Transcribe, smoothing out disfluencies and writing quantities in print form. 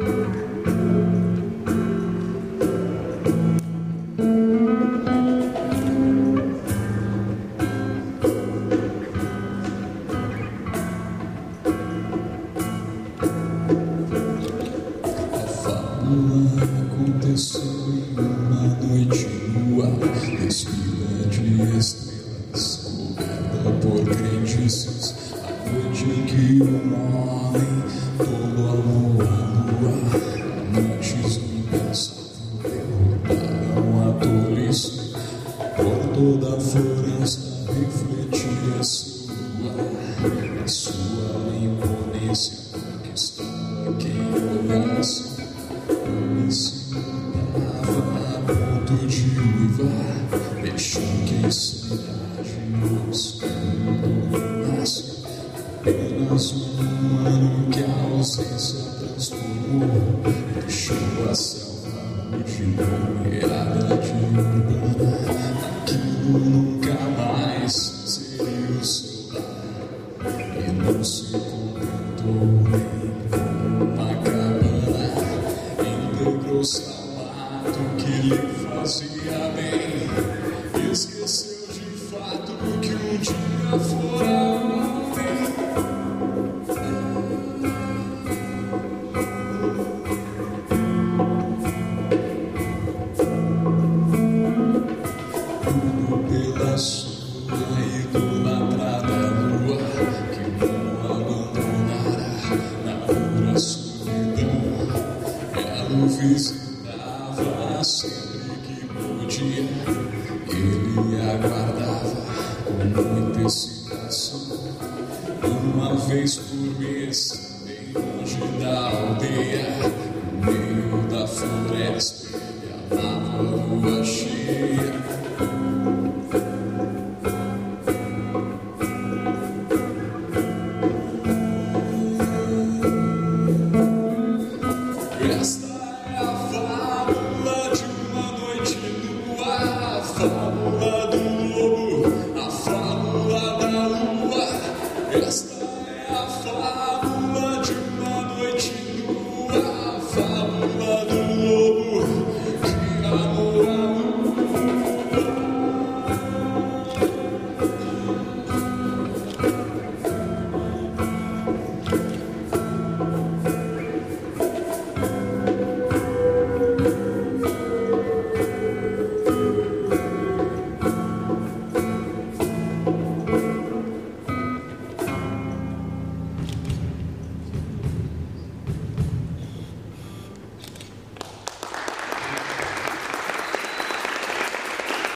Aconteceu em uma noite nua, despida de estrelas, coberta por crendices. A noite em que um homem tolo amou a lua, amantes do impensável derrotaram a tolice. Por toda a floresta refletia seu luar, a sua imponência conquistava quem olhasse. Ensinava a ponto de uivar, deixou que a cidade buscando nasce. Apenas um ano que a ausência transformou, deixou a selva rude rodeada de urbana. Aquilo nunca mais seria o seu lar, e não se contentou nem com uma cabana. Integrou-se ao mato que lhe fazia bem, esqueceu de fato que um dia fora homem. Tudo pela sua idolatrada lua, que não abandonara na pura solidão. Ela o visitava sempre que podia, ele aguardava com muita excitação. Uma vez por mês, bem longe da aldeia, no meio da floresta, ele amava a lua cheia. Esta